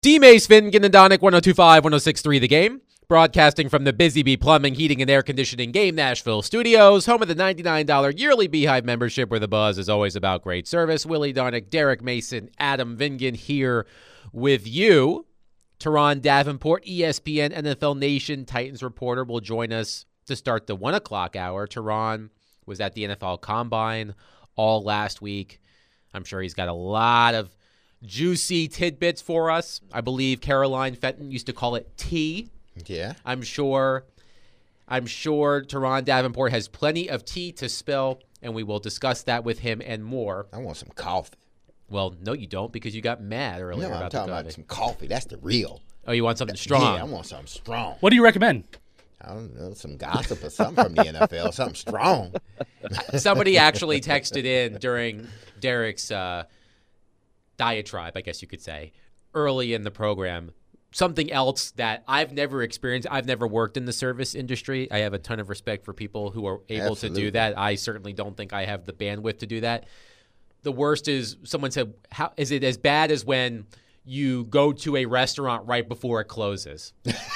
D-Mace, Finn, Ginendonic, 102.5, 106.3 The Game. Broadcasting from the Busy Bee Plumbing, Heating, and Air Conditioning Game Nashville studios, home of the $99 yearly Beehive membership where the buzz is always about great service. Willie Donick, Derek Mason, Adam Vingan here with you. Teron Davenport, ESPN NFL Nation Titans reporter, will join us to start the 1 o'clock hour. Teron was at the NFL Combine all last week. I'm sure he's got a lot of juicy tidbits for us. I believe Caroline Fenton used to call it tea. Yeah. I'm sure Teron Davenport has plenty of tea to spill, and we will discuss that with him and more. I want some coffee. Well, no, you don't, because you got mad earlier No, I'm about talking the about some coffee. That's the real. Oh, you want something strong? Yeah, I want something strong. What do you recommend? I don't know, some gossip or something from the NFL, something strong. Somebody actually texted in during Derek's diatribe, I guess you could say, early in the program, something else that I've never experienced. I've never worked in the service industry. I have a ton of respect for people who are able to do that. I certainly don't think I have the bandwidth to do that. The worst is someone said, "How is it as bad as when you go to a restaurant right before it closes?"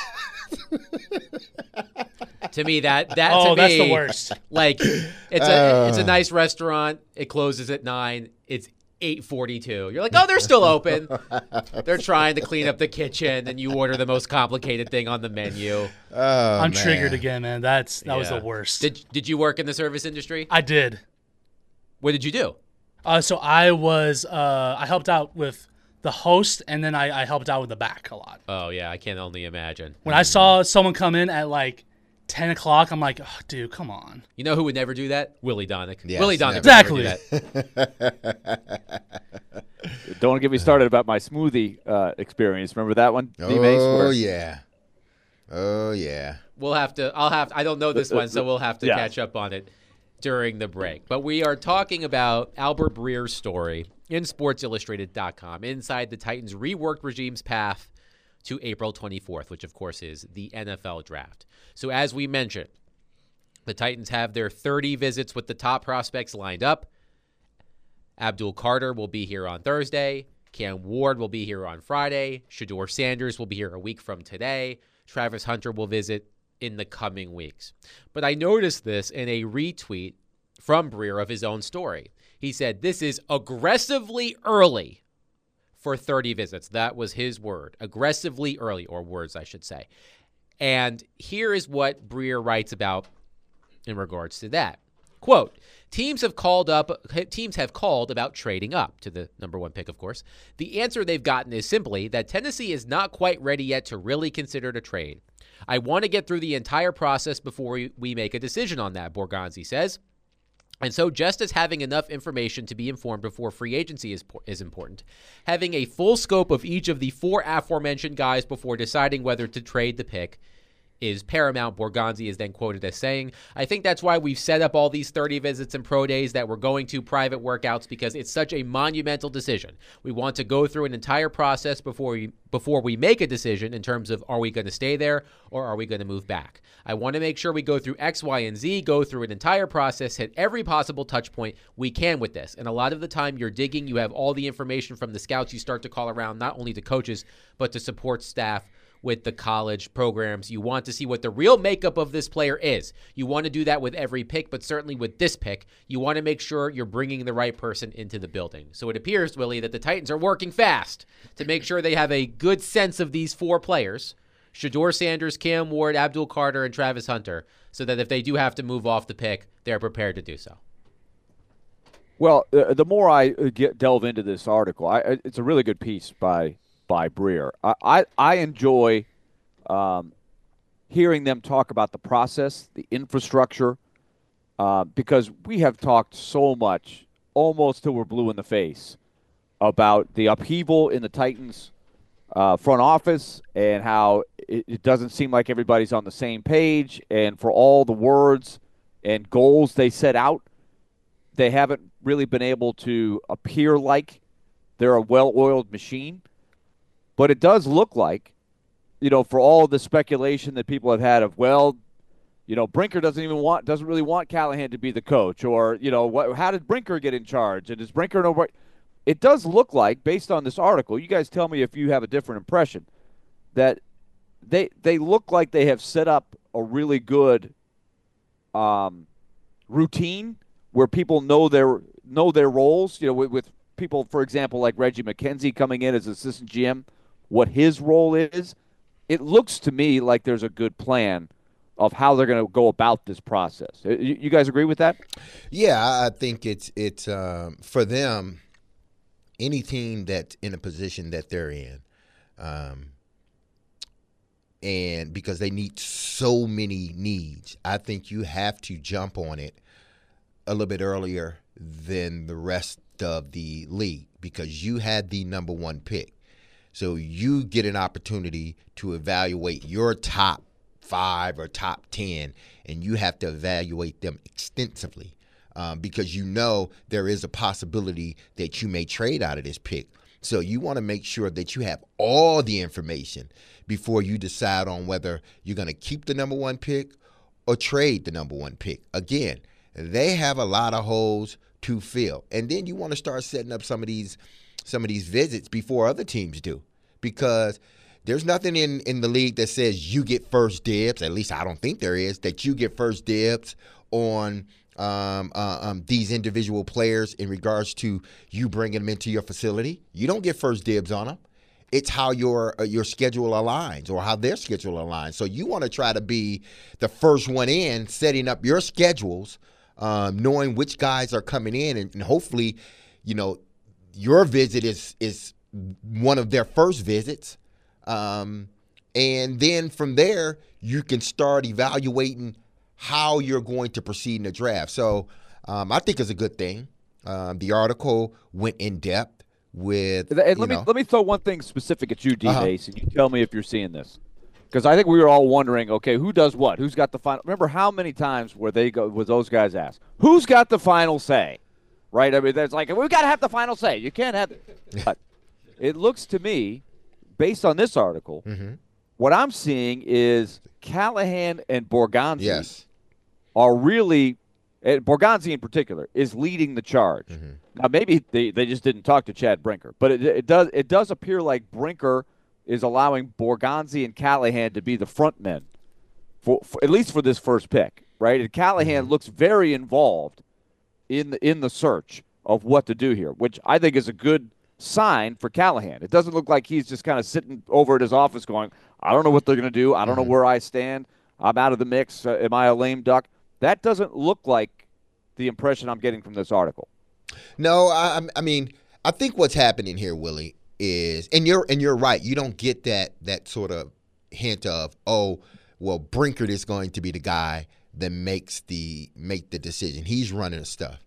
To me, that's the worst. Like, it's a nice restaurant. It closes at 9. It's 8:42. You're like, oh, they're still open. They're trying to clean up the kitchen, and you order the most complicated thing on the menu. I'm triggered again, man. That was the worst. Did you work in the service industry? I did. What did you do? So I helped out with the host, and then I helped out with the back a lot. Oh, yeah, I can only imagine. When I saw someone come in at like 10 o'clock, I'm like, oh, dude, come on. You know who would never do that? Willie Donick. Yes, Willie Donick. Exactly. Don't get me started about my smoothie experience. Remember that one? Oh, yeah. Oh, yeah. I don't know this one, so we'll have to catch up on it during the break. But we are talking about Albert Breer's story in SportsIllustrated.com, inside the Titans' reworked regime's path to April 24th, which, of course, is the NFL draft. So as we mentioned, the Titans have their 30 visits with the top prospects lined up. Abdul Carter will be here on Thursday. Cam Ward will be here on Friday. Shedeur Sanders will be here a week from today. Travis Hunter will visit in the coming weeks. But I noticed this in a retweet from Breer of his own story. He said, this is aggressively early for 30 visits. That was his word. Aggressively early, or words, I should say. And here is what Breer writes about in regards to that. Quote, teams have called about trading up to the number one pick, of course. The answer they've gotten is simply that Tennessee is not quite ready yet to really consider a trade. I want to get through the entire process before we make a decision on that, Borgonzi says. And so just as having enough information to be informed before free agency is important, having a full scope of each of the four aforementioned guys before deciding whether to trade the pick is paramount, Borgonzi is then quoted as saying. I think that's why we've set up all these 30 visits and pro days that we're going to private workouts, because it's such a monumental decision. We want to go through an entire process before we make a decision in terms of, are we going to stay there or are we going to move back? I want to make sure we go through X, Y, and Z, go through an entire process, hit every possible touch point we can with this. And a lot of the time you're digging, you have all the information from the scouts you start to call around, not only to coaches, but to support staff with the college programs. You want to see what the real makeup of this player is. You want to do that with every pick, but certainly with this pick, you want to make sure you're bringing the right person into the building. So it appears, Willie, that the Titans are working fast to make sure they have a good sense of these four players, Shedeur Sanders, Cam Ward, Abdul Carter, and Travis Hunter, so that if they do have to move off the pick, they're prepared to do so. Well, the more I delve into this article, it's a really good piece by Breer. I enjoy hearing them talk about the process, the infrastructure, because we have talked so much, almost till we're blue in the face, about the upheaval in the Titans front office and how it doesn't seem like everybody's on the same page, and for all the words and goals they set out, they haven't really been able to appear like they're a well-oiled machine. But it does look like, for all the speculation that people have had of, Brinker doesn't really want Callahan to be the coach, or how did Brinker get in charge, and does Brinker know what? it does look like, based on this article, you guys tell me if you have a different impression, that they look like they have set up a really good routine where people know their roles. You know, with people, for example, like Reggie McKenzie coming in as assistant GM, what his role is. It looks to me like there's a good plan of how they're going to go about this process. You guys agree with that? Yeah, I think it's for them, any team that's in a position that they're in, and because they need so many needs, I think you have to jump on it a little bit earlier than the rest of the league because you had the number one pick. So you get an opportunity to evaluate your top 5 or top 10, and you have to evaluate them extensively because you know there is a possibility that you may trade out of this pick. So you want to make sure that you have all the information before you decide on whether you're going to keep the number one pick or trade the number one pick. Again, they have a lot of holes to fill. And then you want to start setting up some of these visits before other teams do, because there's nothing in the league that says you get first dibs. At least I don't think there is, that you get first dibs on these individual players in regards to you bringing them into your facility. You don't get first dibs on them. It's how your schedule aligns or how their schedule aligns. So you want to try to be the first one in, setting up your schedules, knowing which guys are coming in, and hopefully, you know, your visit is one of their first visits. And then from there, you can start evaluating how you're going to proceed in the draft. So I think it's a good thing. The article went in depth with. And let me throw one thing specific at you, D-Base, and you tell me if you're seeing this. Because I think we were all wondering, okay, who does what? Who's got the final? Remember how many times were those guys asked, who's got the final say? Right? I mean, that's like, we've got to have the final say. You can't have it. But it looks to me, based on this article, what I'm seeing is Callahan and Borgonzi are really, and Borgonzi in particular, is leading the charge. Now, maybe they just didn't talk to Chad Brinker, but it does appear like Brinker is allowing Borgonzi and Callahan to be the front men, for at least for this first pick, right? And Callahan looks very involved in the search of what to do here, which I think is a good sign for Callahan. It doesn't look like he's just kind of sitting over at his office going, I don't know what they're going to do. I don't know where I stand. I'm out of the mix. Am I a lame duck? That doesn't look like the impression I'm getting from this article. No, I mean, I think what's happening here, Willie, is, and you're right. You don't get that sort of hint of, oh, well, Brinkert is going to be the guy that make the decision. He's running the stuff.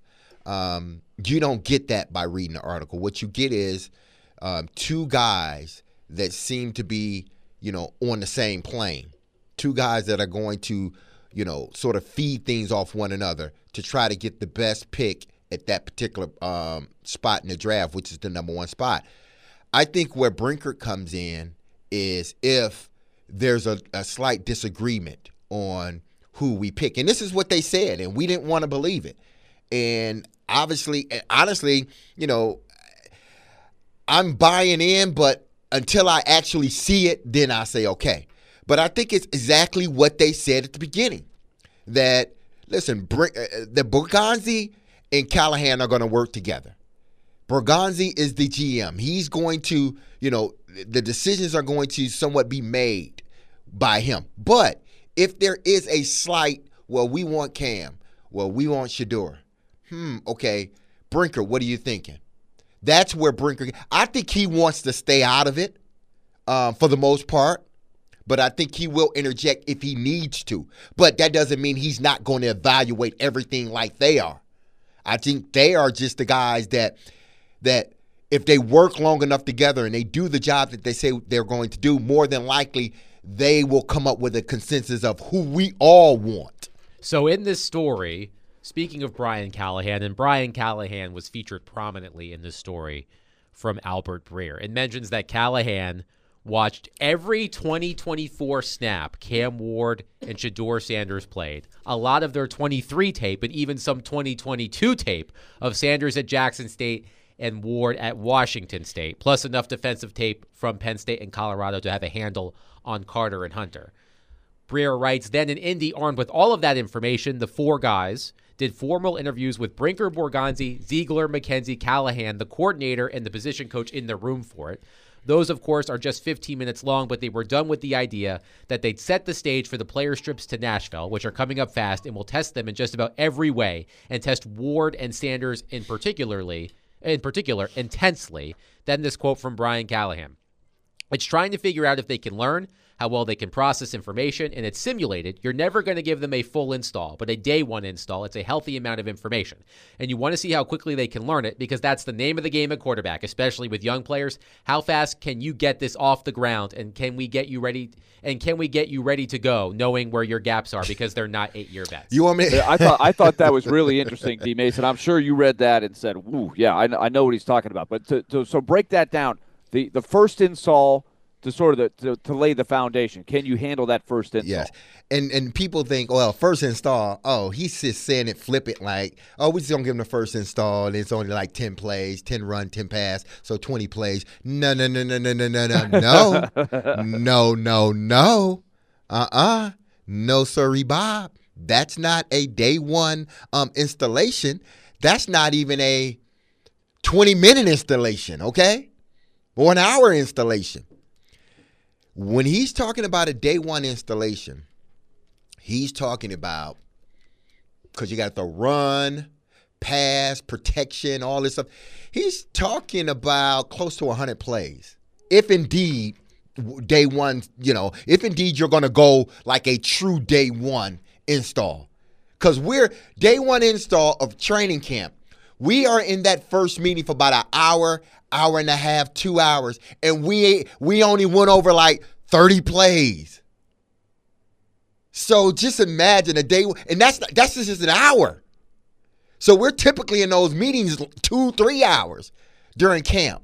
You don't get that by reading the article. What you get is two guys that seem to be, on the same plane. Two guys that are going to, sort of feed things off one another to try to get the best pick at that particular spot in the draft, which is the number one spot. I think where Brinkert comes in is if there's a slight disagreement on who we pick. And this is what they said, and we didn't want to believe it. And honestly, I'm buying in, but until I actually see it, then I say, okay. But I think it's exactly what they said at the beginning, that, listen, the Borgonzi and Callahan are going to work together. Borgonzi is the GM. He's going to, the decisions are going to somewhat be made by him. But if there is a slight, well, we want Cam, well, we want Shedeur. Okay, Brinker, what are you thinking? That's where Brinker, I think he wants to stay out of it for the most part, but I think he will interject if he needs to. But that doesn't mean he's not going to evaluate everything like they are. I think they are just the guys that if they work long enough together and they do the job that they say they're going to do, more than likely they will come up with a consensus of who we all want. So in this story, speaking of Brian Callahan, and Brian Callahan was featured prominently in this story from Albert Breer. It mentions that Callahan watched every 2024 snap Cam Ward and Shedeur Sanders played, a lot of their 23 tape, and even some 2022 tape of Sanders at Jackson State and Ward at Washington State, plus enough defensive tape from Penn State and Colorado to have a handle on Carter and Hunter. Breer writes, then in Indy, armed with all of that information, the four guys did formal interviews with Brinker, Borgonzi, Ziegler, McKenzie, Callahan, the coordinator, and the position coach in the room for it. Those, of course, are just 15 minutes long, but they were done with the idea that they'd set the stage for the players' trips to Nashville, which are coming up fast, and will test them in just about every way, and test Ward and Sanders in particular, intensely. Then this quote from Brian Callahan. It's trying to figure out if they can learn, how well they can process information, and it's simulated. You're never going to give them a full install, but a day one install. It's a healthy amount of information. And you want to see how quickly they can learn it, because that's the name of the game at quarterback, especially with young players. How fast can you get this off the ground, and can we get you ready to go, knowing where your gaps are, because they're not 8-year vets. You want me? I thought that was really interesting, D. Mason. I'm sure you read that and said, "Ooh, yeah, I know what he's talking about." But so break that down. The first install, to sort of to lay the foundation. Can you handle that first install? Yes. And people think, well, first install, he's just saying it flippant like, we just don't give him the first install, and it's only like 10 plays, 10 run, 10 pass, so 20 plays. No. No, sirree, Bob. That's not a day one installation. That's not even a 20-minute installation, okay? Or an hour installation. When he's talking about a day one installation, he's talking about, because you got the run, pass, protection, all this stuff. He's talking about close to 100 plays. If indeed day one, if indeed you're going to go like a true day one install. Because we're day one install of training camp. We are in that first meeting for about an hour and a half, 2 hours, and we only went over like 30 plays. So just imagine a day, and that's just an hour. So we're typically in those meetings 2-3 hours during camp.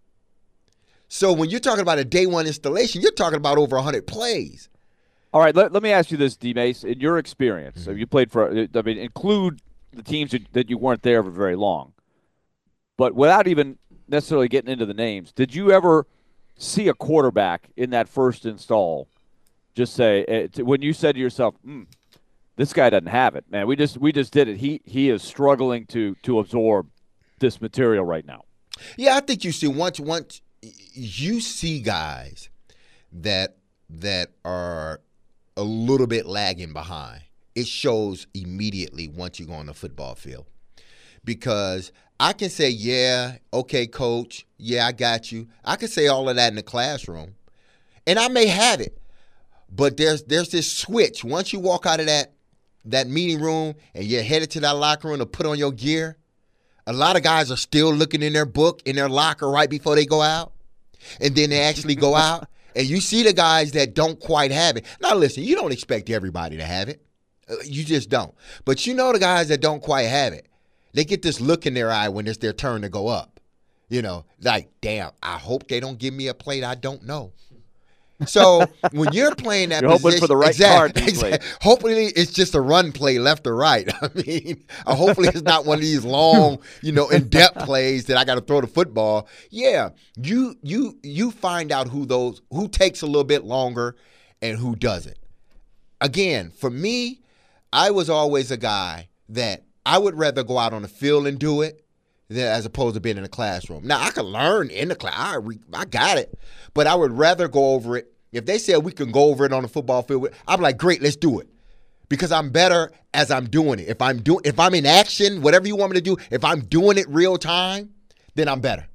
So when you're talking about a day one installation, you're talking about over 100 plays. All right, let me ask you this, D-Mace. In your experience, you played include the teams that you weren't there for very long, but without even necessarily getting into the names, did you ever see a quarterback in that first install just say, when you said to yourself, this guy doesn't have it, man, we just did it. He is struggling to absorb this material right now. Yeah, I think you see once you see guys that are a little bit lagging behind, it shows immediately once you go on the football field. Because I can say, yeah, okay, coach, yeah, I got you. I can say all of that in the classroom, and I may have it. But there's this switch. Once you walk out of that meeting room and you're headed to that locker room to put on your gear, a lot of guys are still looking in their book, in their locker right before they go out. And then they actually go out, and you see the guys that don't quite have it. Now, listen, you don't expect everybody to have it. You just don't. But you know the guys that don't quite have it, they get this look in their eye when it's their turn to go up. Like, damn, I hope they don't give me a plate I don't know. So when you're playing that you're position, hoping for the right card. Exactly. Hopefully it's just a run play left or right. I mean, hopefully it's not one of these long, in-depth plays that I got to throw the football. Yeah, you find out who takes a little bit longer and who doesn't. Again, for me, I was always a guy that I would rather go out on the field and do it as opposed to being in the classroom. Now, I can learn in the class. I got it. But I would rather go over it. If they said we can go over it on the football field, I'm like, great, let's do it. Because I'm better as I'm doing it. If I'm in action, whatever you want me to do, if I'm doing it real time, then I'm better.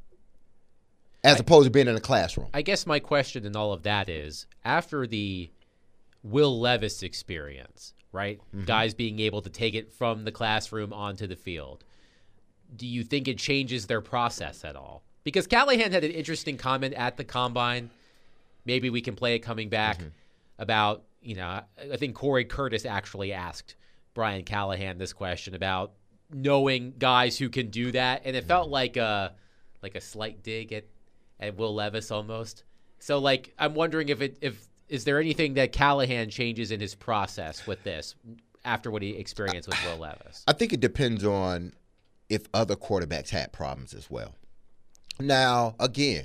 As opposed to being in a classroom. I guess my question in all of that is, after the Will Levis experience, right? Mm-hmm. Guys being able to take it from the classroom onto the field. Do you think it changes their process at all? Because Callahan had an interesting comment at the Combine. Maybe we can play it coming back about, I think Corey Curtis actually asked Brian Callahan this question about knowing guys who can do that. And it felt like a slight dig at Will Levis almost. So I'm wondering if is there anything that Callahan changes in his process with this after what he experienced with Will Levis? I think it depends on if other quarterbacks had problems as well. Now, again,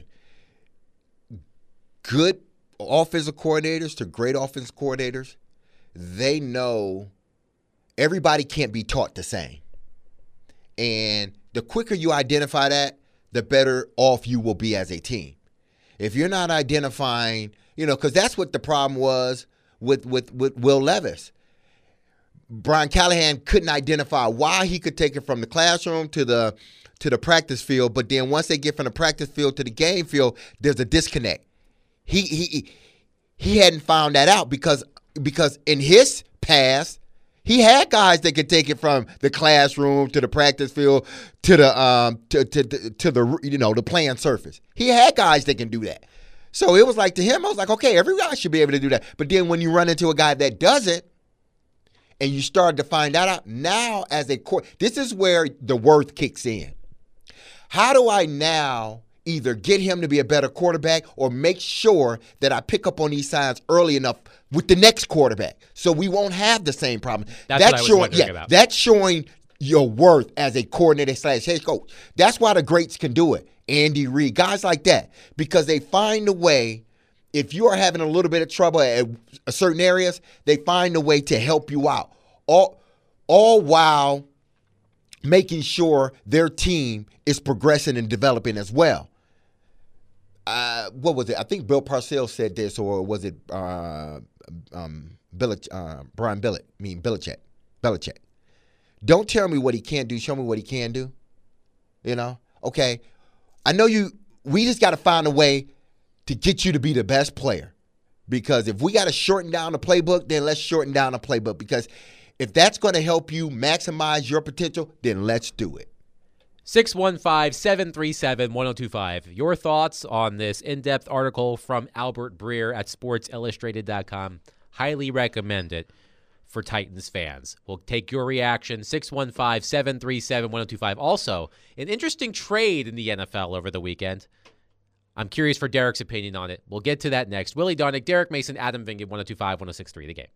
good offensive coordinators to great offensive coordinators, they know everybody can't be taught the same. And the quicker you identify that, the better off you will be as a team. If you're not identifying, because that's what the problem was with Will Levis. Brian Callahan couldn't identify why he could take it from the classroom to the practice field, but then once they get from the practice field to the game field, there's a disconnect. He hadn't found that out because in his past, he had guys that could take it from the classroom to the practice field to the the playing surface. He had guys that can do that. So it was like, to him, I was like, okay, every guy should be able to do that. But then when you run into a guy that doesn't, and you start to find that out, now as a court, this is where the worth kicks in. How do I now either get him to be a better quarterback or make sure that I pick up on these signs early enough with the next quarterback so we won't have the same problem? That's what I was wondering about. That's showing your worth as a coordinator / head coach. That's why the greats can do it. Andy Reid, guys like that, because they find a way. If you are having a little bit of trouble at certain areas, they find a way to help you out, all while making sure their team is progressing and developing as well. What was it? I think Bill Parcells said this, or was it Brian Belichick? Don't tell me what he can't do. Show me what he can do. Okay. I know you. We just got to find a way to get you to be the best player. Because if we got to shorten down the playbook, then let's shorten down the playbook. Because if that's going to help you maximize your potential, then let's do it. 615-737-1025. Your thoughts on this in-depth article from Albert Breer at SportsIllustrated.com. Highly recommend it for Titans fans. We'll take your reaction. 615-737-1025. Also, an interesting trade in the NFL over the weekend. I'm curious for Derek's opinion on it. We'll get to that next. Willie Darnick, Derek Mason, Adam Vingan, 102.5, 106.3 The Game.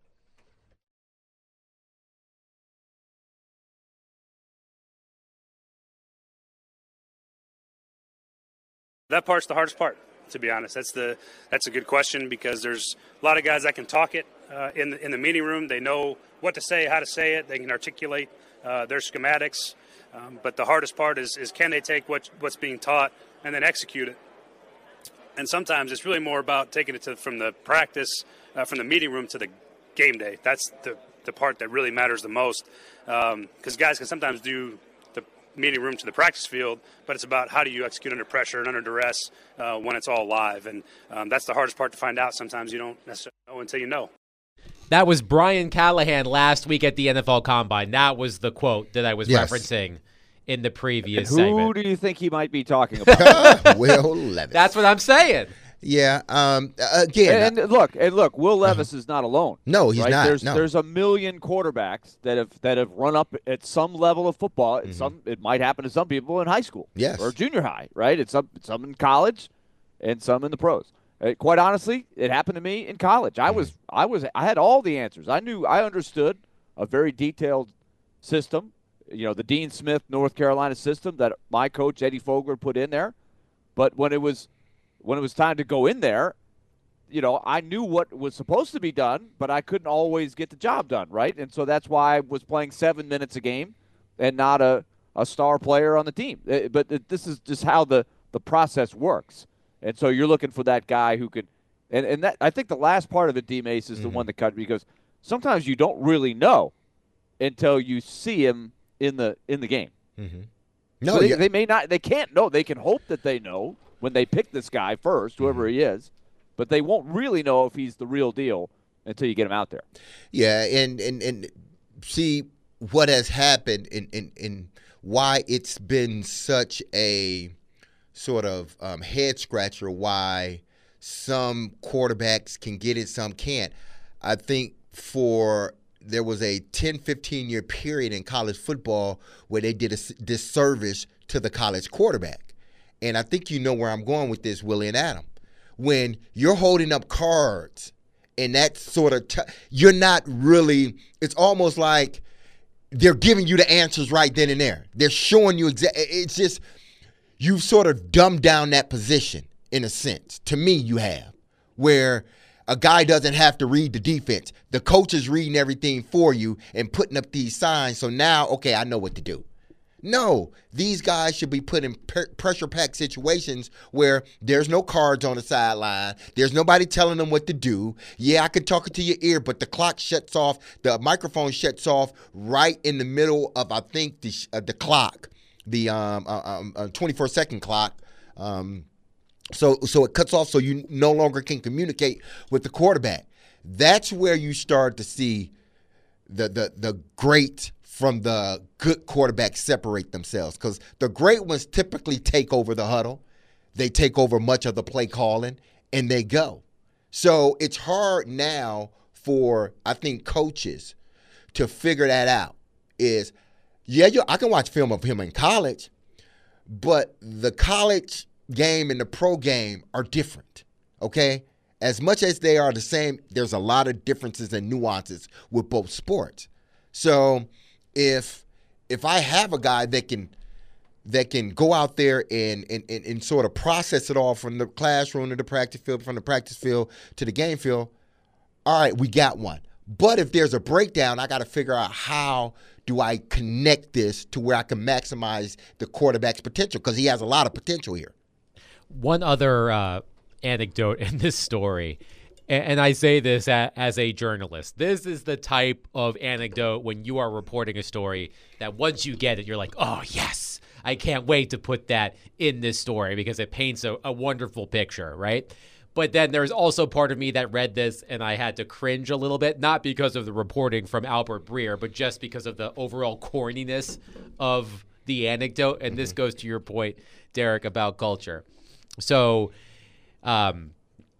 That part's the hardest part, to be honest. That's a good question, because there's a lot of guys that can talk it in the meeting room. They know what to say, how to say it. They can articulate their schematics. But the hardest part is can they take what's being taught and then execute it? And sometimes it's really more about taking it from the practice, from the meeting room to the game day. That's the part that really matters the most, because guys can sometimes do the meeting room to the practice field, but it's about how do you execute under pressure and under duress when it's all live. And that's the hardest part to find out. Sometimes you don't necessarily know until you know. That was Brian Callahan last week at the NFL Combine. That was the quote that I was referencing in the previous segment. Who do you think he might be talking about? Will Levis. That's what I'm saying. Yeah. Again. And look. Will Levis is not alone. No, he's not. There's a million quarterbacks that have run up at some level of football. Mm-hmm. It might happen to some people in high school, or junior high, right? It's some in college, and some in the pros. Quite honestly, it happened to me in college. I had all the answers. I understood a very detailed system. The Dean Smith, North Carolina system that my coach, Eddie Fogler, put in there. But when it was time to go in there, I knew what was supposed to be done, but I couldn't always get the job done, right? And so that's why I was playing 7 minutes a game and not a star player on the team. But this is just how the process works. And so you're looking for that guy who can – and that I think the last part of it, D-Mace, is the one that cut me, because sometimes you don't really know until you see him in the game. Mm-hmm. No, so they may not. They can't know. They can hope that they know when they pick this guy first, whoever he is, but they won't really know if he's the real deal until you get him out there. Yeah, and see what has happened and why it's been such a sort of head scratcher. Why some quarterbacks can get it, some can't. I think there was a 10, 15-year period in college football where they did a disservice to the college quarterback. And I think you know where I'm going with this, Willie and Adam. When you're holding up cards and that sort of you're not really – it's almost like they're giving you the answers right then and there. They're showing you exactly – it's just you've sort of dumbed down that position in a sense. To me, you have, where a guy doesn't have to read the defense. The coach is reading everything for you and putting up these signs. So now, okay, I know what to do. No, these guys should be put in pressure-packed situations where there's no cards on the sideline. There's nobody telling them what to do. Yeah, I can talk it to your ear, but the clock shuts off. The microphone shuts off right in the middle of, I think, the clock, the 24-second clock. So it cuts off so you no longer can communicate with the quarterback. That's where you start to see the great from the good quarterbacks separate themselves, because the great ones typically take over the huddle. They take over much of the play calling, and they go. So it's hard now for, I think, coaches to figure that out. I can watch film of him in college, but the college game and the pro game are different, okay? As much as they are the same, there's a lot of differences and nuances with both sports. So if I have a guy that can go out there and sort of process it all from the classroom to the practice field, from the practice field to the game field, all right, we got one. But if there's a breakdown, I got to figure out how do I connect this to where I can maximize the quarterback's potential, because he has a lot of potential here. One other anecdote in this story, and I say this as a journalist, this is the type of anecdote when you are reporting a story that once you get it, you're like, oh, yes, I can't wait to put that in this story because it paints a wonderful picture, right? But then there's also part of me that read this and I had to cringe a little bit, not because of the reporting from Albert Breer, but just because of the overall corniness of the anecdote. And this goes to your point, Derek, about culture. So Albert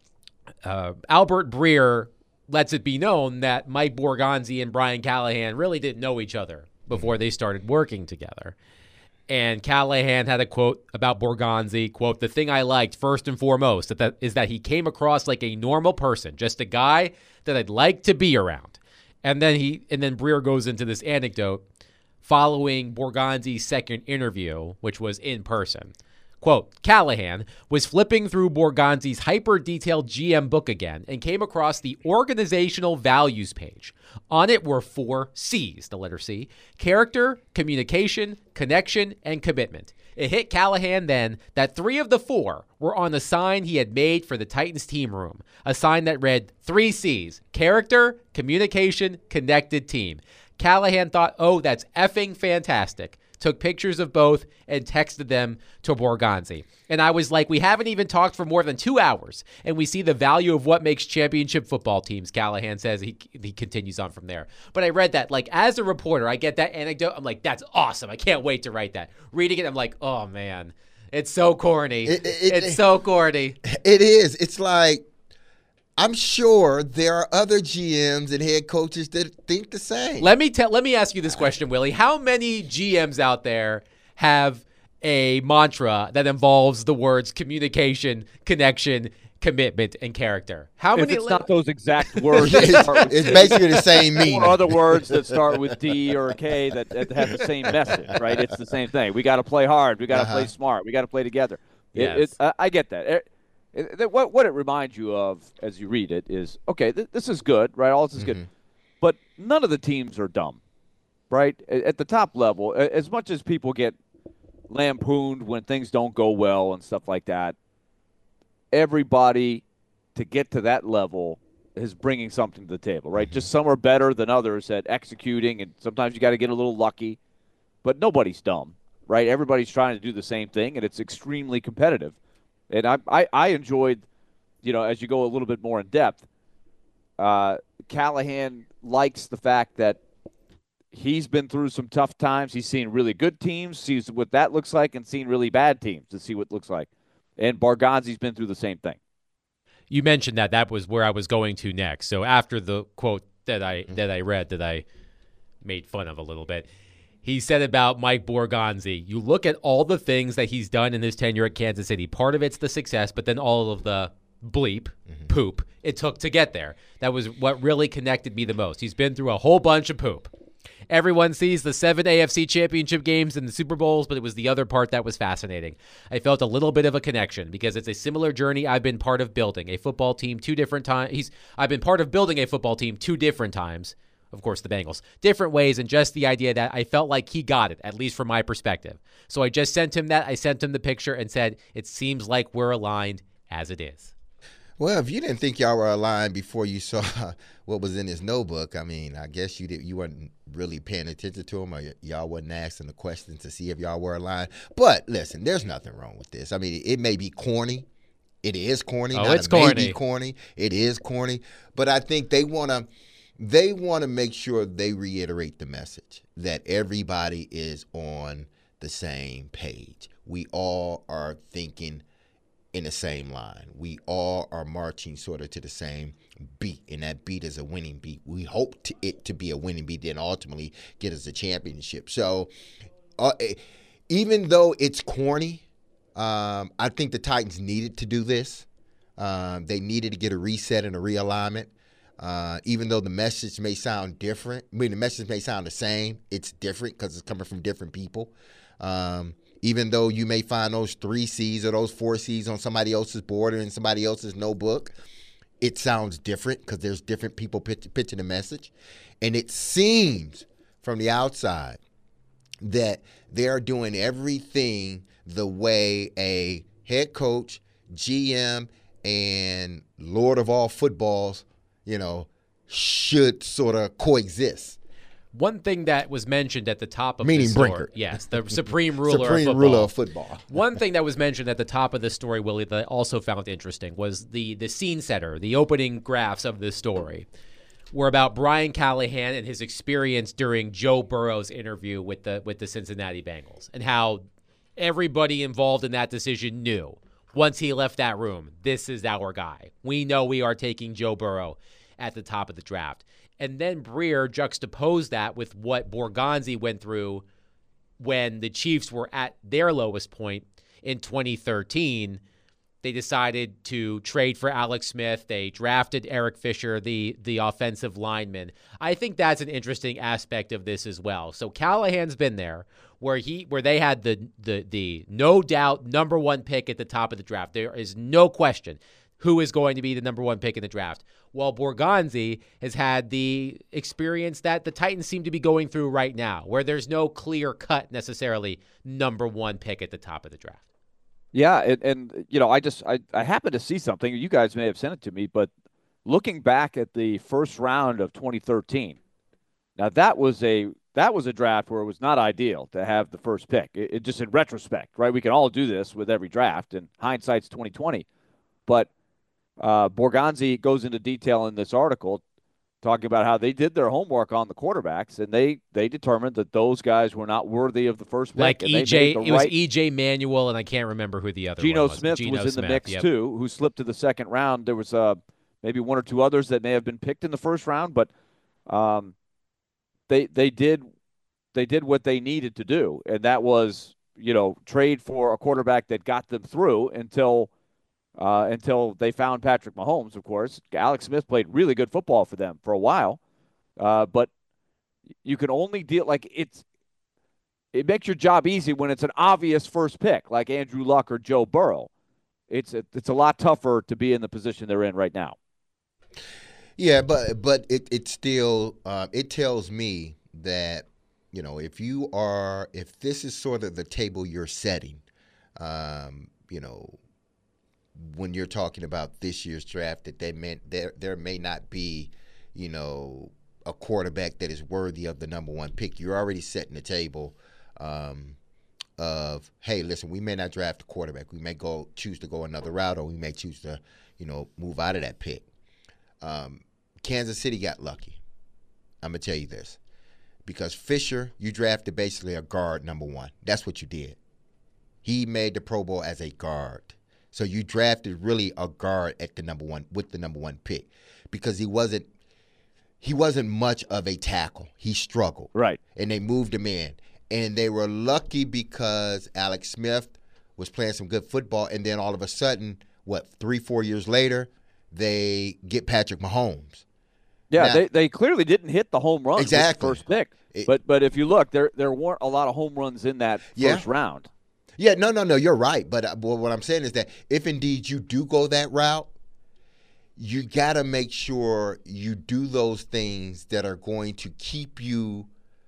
Breer lets it be known that Mike Borgonzi and Brian Callahan really didn't know each other before they started working together. And Callahan had a quote about Borgonzi, quote, "The thing I liked first and foremost is that he came across like a normal person, just a guy that I'd like to be around." And then Breer goes into this anecdote following Borgonzi's second interview, which was in person. Quote, "Callahan was flipping through Borgonzi's hyper-detailed GM book again and came across the organizational values page. On it were 4 C's, the letter C: character, communication, connection, and commitment. It hit Callahan then that 3 of the 4 were on the sign he had made for the Titans team room, a sign that read 3 C's: character, communication, connected team. Callahan thought, oh, that's effing fantastic. Took pictures of both and texted them to Borgonzi. And I was like, we haven't even talked for more than 2 hours, and we see the value of what makes championship football teams," Callahan says. He continues on from there. But I read that, like, as a reporter, I get that anecdote. I'm like, that's awesome. I can't wait to write that. Reading it, I'm like, oh, man, it's so corny. It's so corny. It is. It's like, I'm sure there are other GMs and head coaches that think the same. Let me ask you this question, Willie. How many GMs out there have a mantra that involves the words communication, connection, commitment, and character? How many? If it's not those exact words, it's basically the same meaning. Or other words that start with D or K that have the same message, right? It's the same thing. We got to play hard. We got to play smart. We got to play together. Yes. I get that. What it reminds you of as you read it is, okay, this is good, right? All this is good. But none of the teams are dumb, right? At the top level, as much as people get lampooned when things don't go well and stuff like that, everybody to get to that level is bringing something to the table, right? Just some are better than others at executing, and sometimes you got to get a little lucky. But nobody's dumb, right? Everybody's trying to do the same thing, and it's extremely competitive. And I enjoyed, as you go a little bit more in depth, Callahan likes the fact that he's been through some tough times. He's seen really good teams, sees what that looks like, and seen really bad teams to see what it looks like. And Borgonzi's been through the same thing. You mentioned that was where I was going to next. So after the quote that I read that I made fun of a little bit, he said about Mike Borgonzi, you look at all the things that he's done in his tenure at Kansas City. Part of it's the success, but then all of the poop it took to get there. That was what really connected me the most. He's been through a whole bunch of poop. Everyone sees the 7 AFC championship games and the Super Bowls, but it was the other part that was fascinating. I felt a little bit of a connection because it's a similar journey I've been part of building a football team 2 different times. I've been part of building a football team 2 different times. Of course, the Bengals. Different ways, and just the idea that I felt like he got it, at least from my perspective. So I just sent him that. I sent him the picture and said, it seems like we're aligned as it is. Well, if you didn't think y'all were aligned before you saw what was in his notebook, I mean, I guess you weren't really paying attention to him, or y'all wasn't asking the questions to see if y'all were aligned. But listen, there's nothing wrong with this. I mean, it may be corny. It is corny. Oh, it's corny. Maybe corny. It is corny. But I think they want to make sure they reiterate the message that everybody is on the same page. We all are thinking in the same line. We all are marching sort of to the same beat, and that beat is a winning beat. We hope it to be a winning beat, then ultimately get us a championship. So even though it's corny, I think the Titans needed to do this. They needed to get a reset and a realignment. Even though the message may sound different, the message may sound the same, it's different because it's coming from different people. Even though you may find those 3 C's or those 4 C's on somebody else's board or in somebody else's notebook, it sounds different because there's different people pitching the message. And it seems from the outside that they're doing everything the way a head coach, GM, and Lord of all footballs, should sort of coexist. One thing that was mentioned at the top of the story, Brinkert. Yes, the supreme ruler of football. One thing that was mentioned at the top of the story, Willie, that I also found interesting was the scene setter, the opening graphs of this story were about Brian Callahan and his experience during Joe Burrow's interview with the Cincinnati Bengals, and how everybody involved in that decision knew once he left that room, this is our guy. We know we are taking Joe Burrow at the top of the draft. And then Breer juxtaposed that with what Borgonzi went through when the Chiefs were at their lowest point in 2013. They decided to trade for Alex Smith. They drafted Eric Fisher, the offensive lineman. I think that's an interesting aspect of this as well. So Callahan's been there where they had the no doubt number 1 pick at the top of the draft. There is no question who is going to be the number 1 pick in the draft. While Borgonzi has had the experience that the Titans seem to be going through right now, where there's no clear-cut necessarily number 1 pick at the top of the draft. Yeah, and I happened to see something. You guys may have sent it to me, but looking back at the first round of 2013, now that was a draft where it was not ideal to have the first pick. It just in retrospect, right? We can all do this with every draft, and hindsight's 2020. But Borgonzi goes into detail in this article talking about how they did their homework on the quarterbacks, and they determined that those guys were not worthy of the first pick. Like EJ, it was EJ Manuel, and I can't remember who the other Geno one was. Smith was in the mix too, who slipped to the second round. There was maybe 1 or 2 others that may have been picked in the first round, but they did what they needed to do, and that was trade for a quarterback that got them through until they found Patrick Mahomes, of course. Alex Smith played really good football for them for a while, but you can only deal it makes your job easy when it's an obvious first pick like Andrew Luck or Joe Burrow. It's a lot tougher to be in the position they're in right now. Yeah, but it still it tells me that if this is sort of the table you're setting, when you're talking about this year's draft, that there may not be, a quarterback that is worthy of the number 1 pick. You're already setting the table of, hey, listen, we may not draft a quarterback. We may choose to go another route, or we may choose to, move out of that pick. Kansas City got lucky. I'm going to tell you this. Because Fisher, you drafted basically a guard number 1. That's what you did. He made the Pro Bowl as a guard. So you drafted really a guard at the number 1 with the number 1 pick, because he wasn't much of a tackle. He struggled. Right. And they moved him in. And they were lucky because Alex Smith was playing some good football, and then all of a sudden, 3-4 years later, they get Patrick Mahomes. Yeah, now, they clearly didn't hit the home run exactly. with the first pick. But if you look, there weren't a lot of home runs in that first round. Yeah, no, you're right. But what I'm saying is that if indeed you do go that route, you got to make sure you do those things that are going to keep you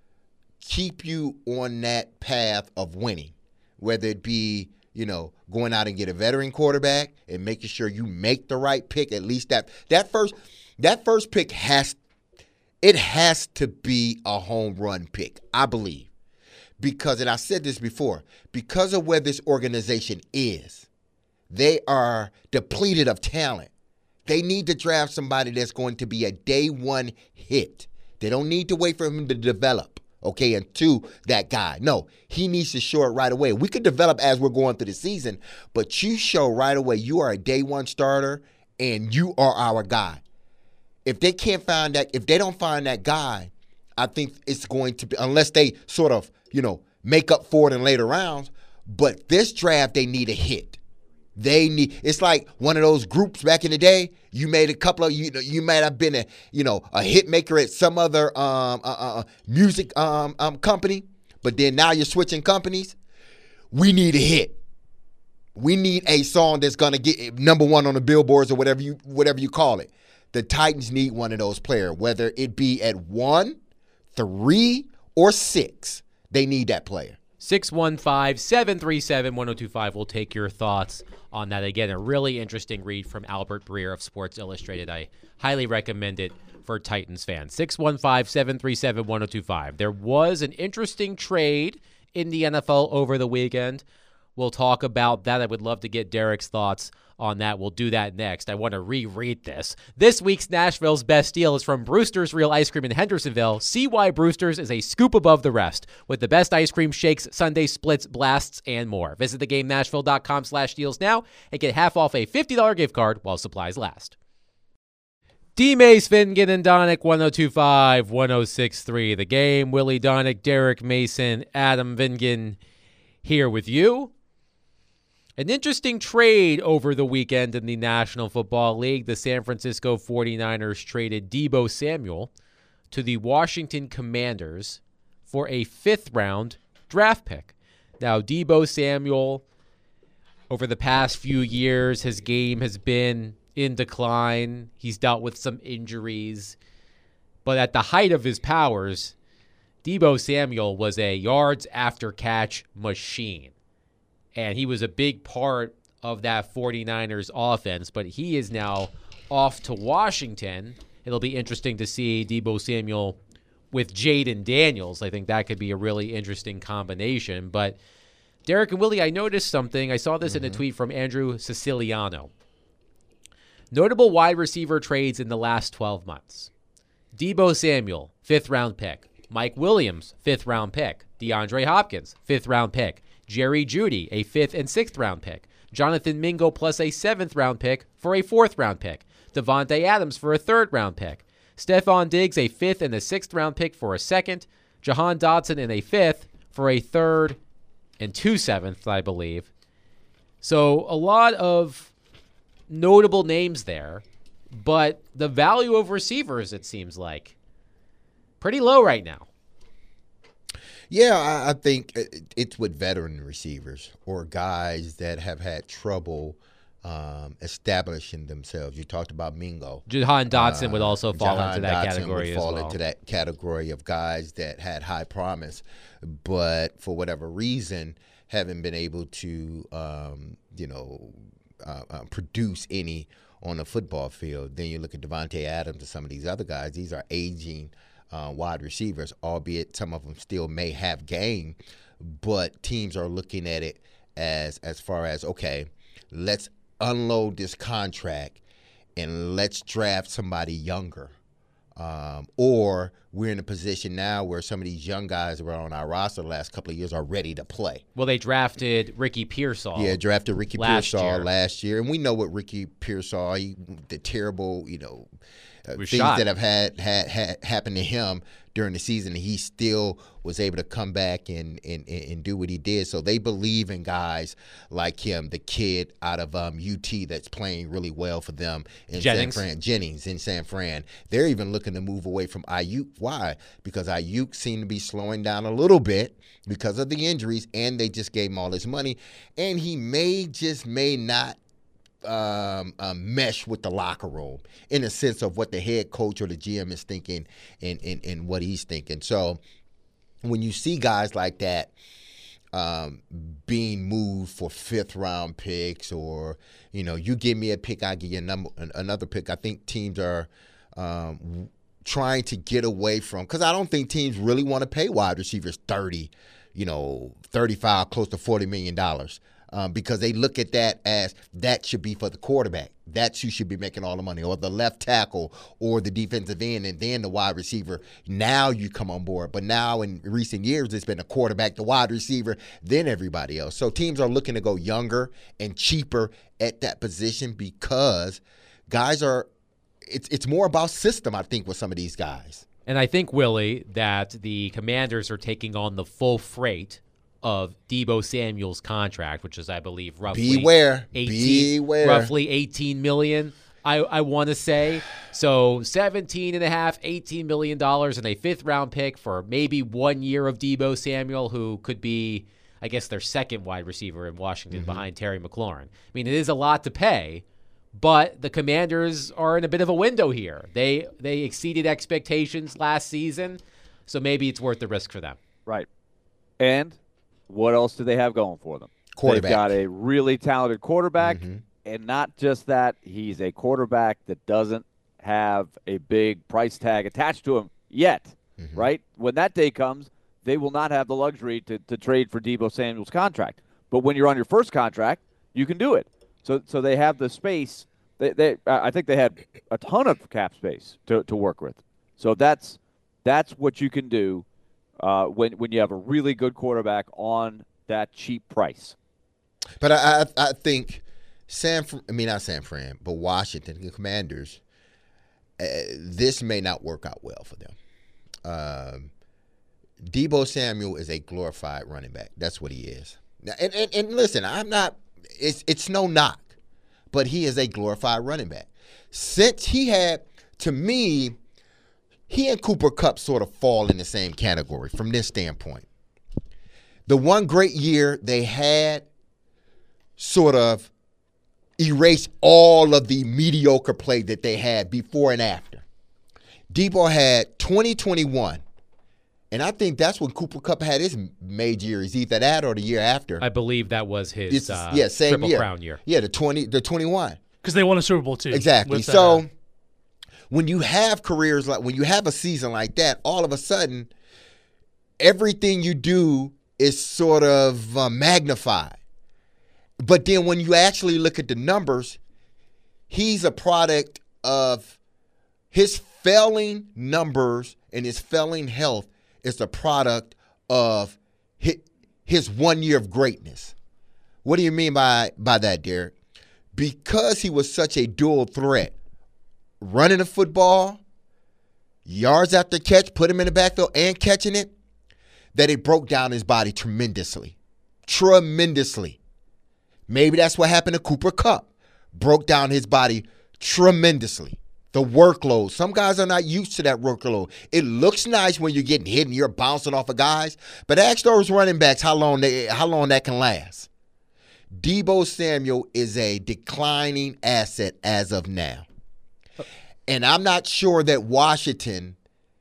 on that path of winning, whether it be, going out and get a veteran quarterback and making sure you make the right pick. At least that first pick has to be a home run pick, I believe. Because, and I said this before, because of where this organization is, they are depleted of talent. They need to draft somebody that's going to be a day one hit. They don't need to wait for him to develop, okay, into that guy. No, he needs to show it right away. We could develop as we're going through the season, but you show right away you are a day one starter and you are our guy. If they don't find that guy, I think it's going to be, unless they sort of, make up for it in later rounds. But this draft, they need a hit. It's like one of those groups back in the day. You made a couple of, you might have been a hit maker at some other music company, but then now you're switching companies. We need a hit. We need a song that's gonna get number one on the billboards or whatever you call it. The Titans need one of those players, whether it be at 1, 3, or 6. They need that player. 615-737-1025. We'll take your thoughts on that. Again, a really interesting read from Albert Breer of Sports Illustrated. I highly recommend it for Titans fans. 615-737-1025. There was an interesting trade in the NFL over the weekend. We'll talk about that. I would love to get Derek's thoughts on that. We'll do that next. I want to reread this. This week's Nashville's Best Deal is from Brewster's Real Ice Cream in Hendersonville. See why Brewster's is a scoop above the rest with the best ice cream, shakes, sundae splits, blasts, and more. Visit thegamenashville.com/deals now and get half off a $50 gift card while supplies last. D-Mace, Finnegan, and Donick, 102.5, 106.3. The Game, Willie Donick, Derek Mason, Adam Vingan here with you. An interesting trade over the weekend in the National Football League. The San Francisco 49ers traded Deebo Samuel to the Washington Commanders for a 5th-round draft pick. Now, Deebo Samuel, over the past few years, his game has been in decline. He's dealt with some injuries. But at the height of his powers, Deebo Samuel was a yards-after-catch machine. And he was a big part of that 49ers offense, but he is now off to Washington. It'll be interesting to see Deebo Samuel with Jaden Daniels. I think that could be a really interesting combination. But Derek and Willie, I noticed something. I saw this in a tweet from Andrew Siciliano. Notable wide receiver trades in the last 12 months. Deebo Samuel, 5th-round pick. Mike Williams, 5th-round pick. DeAndre Hopkins, 5th-round pick. Jerry Jeudy, a 5th and 6th-round pick. Jonathan Mingo plus a 7th-round pick for a 4th-round pick. Devontae Adams for a 3rd-round pick. Stephon Diggs, a 5th and a 6th-round pick for a 2nd. Jahan Dotson in a 5th for a 3rd and 2 7ths, I believe. So a lot of notable names there, but the value of receivers, it seems like, pretty low right now. Yeah, I think it's with veteran receivers or guys that have had trouble establishing themselves. You talked about Mingo. Jahan Dotson would also fall into that category as well. Into that category of guys that had high promise, but for whatever reason haven't been able to, produce any on the football field. Then you look at Devontae Adams and some of these other guys. These are aging wide receivers, albeit some of them still may have game, but teams are looking at it as far as, okay, let's unload this contract and let's draft somebody younger. Or we're in a position now where some of these young guys that were on our roster the last couple of years are ready to play. Well, they drafted Ricky Pearsall. Yeah, drafted Ricky Pearsall last year. And we know what Ricky Pearsall, the terrible, things that have had happened to him during the season, he still was able to come back and do what he did. So they believe in guys like him, the kid out of UT that's playing really well for them in Jennings. Jennings in San Fran. They're even looking to move away from Ayuk Why? Because Ayuk seemed to be slowing down a little bit because of the injuries, and they just gave him all this money, and he may not mesh with the locker room in a sense of what the head coach or the GM is thinking and what he's thinking. So when you see guys like that being moved for 5th-round picks, or you give me a pick, I give you another pick. I think teams are trying to get away from, because I don't think teams really want to pay wide receivers 30, 35, close to $40 million. Because they look at that as that should be for the quarterback. That's who should be making all the money, or the left tackle, or the defensive end, and then the wide receiver. Now you come on board. But now in recent years, it's been the quarterback, the wide receiver, then everybody else. So teams are looking to go younger and cheaper at that position because guys are – it's more about system, I think, with some of these guys. And I think, Willie, that the Commanders are taking on the full freight of Deebo Samuel's contract, which is, I believe, roughly Beware. roughly $18 million, I want to say. So $17.5, $18 million and a 5th-round pick for maybe 1 year of Deebo Samuel, who could be, I guess, their second wide receiver in Washington behind Terry McLaurin. I mean, it is a lot to pay, but the Commanders are in a bit of a window here. They exceeded expectations last season, so maybe it's worth the risk for them. Right. And what else do they have going for them? Quarterback. They've got a really talented quarterback, and not just that, he's a quarterback that doesn't have a big price tag attached to him yet, right? When that day comes, they will not have the luxury to trade for Deebo Samuel's contract. But when you're on your first contract, you can do it. So they have the space. I think they had a ton of cap space to work with. So that's what you can do when you have a really good quarterback on that cheap price. But I think not San Fran, but Washington, the Commanders, this may not work out well for them. Deebo Samuel is a glorified running back. That's what he is. Now, and listen, I'm not. It's no knock, but he is a glorified running back. Since he had, to me, he and Cooper Kupp sort of fall in the same category from this standpoint. The one great year they had sort of erased all of the mediocre play that they had before and after. Deebo had 2021. And I think that's when Cooper Kupp had his major year. Is either that or the year after. I believe that was his same Triple year. Crown year. Yeah, the 21. Because they won a Super Bowl too. Exactly. So when you have careers when you have a season like that, all of a sudden, everything you do is sort of magnified. But then when you actually look at the numbers, he's a product of his failing numbers and his failing health is a product of his 1 year of greatness. What do you mean by that, Derek? Because he was such a dual threat, running the football, yards after catch, put him in the backfield, and catching it, that it broke down his body tremendously. Tremendously. Maybe that's what happened to Cooper Kupp. Broke down his body tremendously. The workload. Some guys are not used to that workload. It looks nice when you're getting hit and you're bouncing off of guys, but ask those running backs how long that can last. Deebo Samuel is a declining asset as of now. And I'm not sure that Washington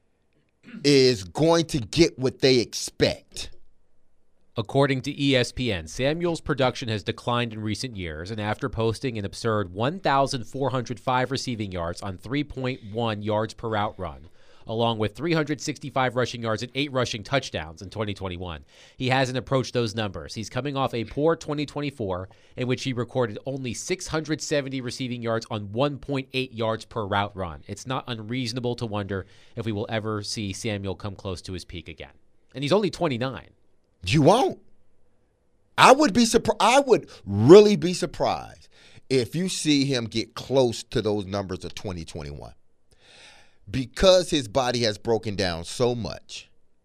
is going to get what they expect. According to ESPN, Samuel's production has declined in recent years, and after posting an absurd 1,405 receiving yards on 3.1 yards per route run, along with 365 rushing yards and 8 rushing touchdowns in 2021, he hasn't approached those numbers. He's coming off a poor 2024, in which he recorded only 670 receiving yards on 1.8 yards per route run. It's not unreasonable to wonder if we will ever see Samuel come close to his peak again. And he's only 29. You won't. I would really be surprised if you see him get close to those numbers of 2021. Because his body has broken down so much.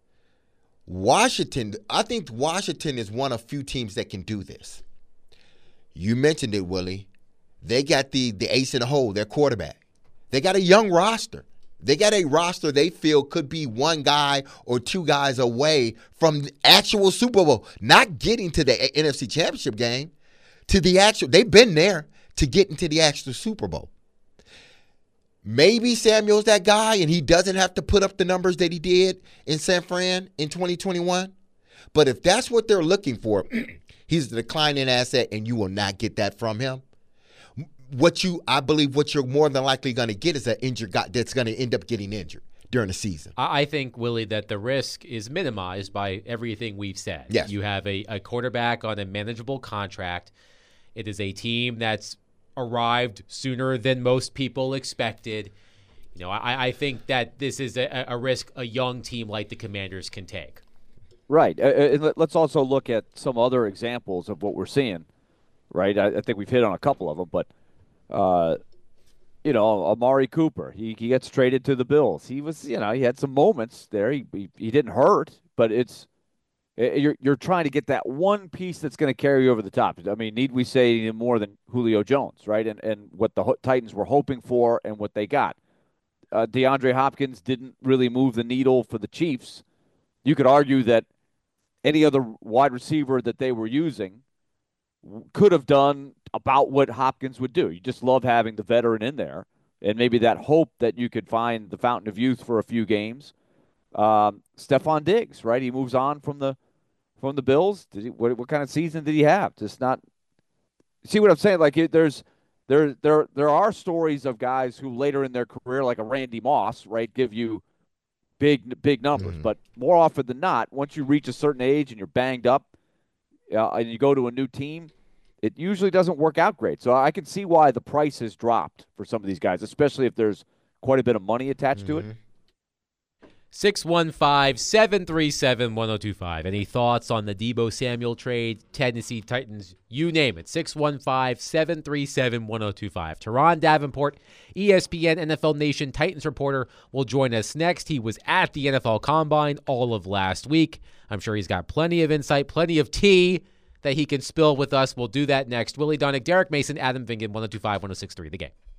I think Washington is one of few teams that can do this. You mentioned it, Willie. They got the ace in the hole, their quarterback. They got a young roster. They got a roster they feel could be one guy or two guys away from the actual Super Bowl, not getting to the NFC Championship game, to the actual. They've been there to get into the actual Super Bowl. Maybe Samuel's that guy and he doesn't have to put up the numbers that he did in San Fran in 2021. But if that's what they're looking for, he's a declining asset and you will not get that from him. I believe what you're more than likely going to get is an injured guy that's going to end up getting injured during the season. I think, Willie, that the risk is minimized by everything we've said. Yes. You have a quarterback on a manageable contract. It is a team that's arrived sooner than most people expected. I think that this is a risk a young team like the Commanders can take. Right. And let's also look at some other examples of what we're seeing, right? I think we've hit on a couple of them, but Amari Cooper, he gets traded to the Bills. He was, he had some moments there. He didn't hurt, but you're trying to get that one piece that's going to carry you over the top. I mean, need we say more than Julio Jones, right? And what the Titans were hoping for and what they got. DeAndre Hopkins didn't really move the needle for the Chiefs. You could argue that any other wide receiver that they were using could have done about what Hopkins would do. You just love having the veteran in there, and maybe that hope that you could find the fountain of youth for a few games. Stephon Diggs, right? He moves on from the Bills. What kind of season did he have? Just not. See what I'm saying? Like there are stories of guys who later in their career, like a Randy Moss, right, give you big numbers. Mm-hmm. But more often than not, once you reach a certain age and you're banged up, and you go to a new team, it usually doesn't work out great. So I can see why the price has dropped for some of these guys, especially if there's quite a bit of money attached to it. 615-737-1025. Any thoughts on the Deebo Samuel trade, Tennessee Titans, you name it. 615-737-1025. Teron Davenport, ESPN NFL Nation Titans reporter, will join us next. He was at the NFL Combine all of last week. I'm sure he's got plenty of insight, plenty of tea that he can spill with us. We'll do that next. Willie Dunnick, Derek Mason, Adam Vingan, 102.5, 106.3, The Game.